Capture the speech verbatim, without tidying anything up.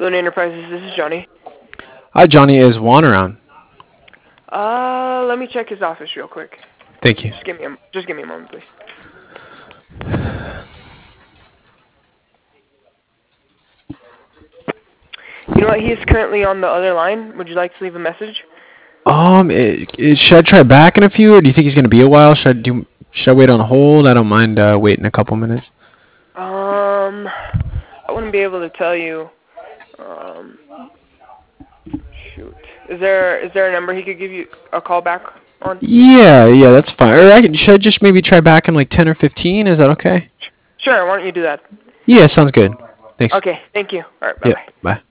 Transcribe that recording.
Sony Enterprises, this is Johnny. Hi, Johnny. Is Juan around? Uh, let me check his office real quick. Thank you. Just give me a, just give me a moment, please. You know what? He is currently on the other line. Would you like to leave a message? Um, it, it, should I try back in a few, or do you think he's gonna be a while? Should I do? Should I wait on hold? I don't mind uh, waiting a couple minutes. Um, I wouldn't be able to tell you. Um, shoot. Is there is there a number he could give you a call back on? Yeah, yeah, that's fine. Or I can, should I just maybe try back in like ten or fifteen? Is that okay? Sure. Why don't you do that? Yeah, sounds good. Thanks. Okay. Thank you. All right. Bye Yep. bye. Bye.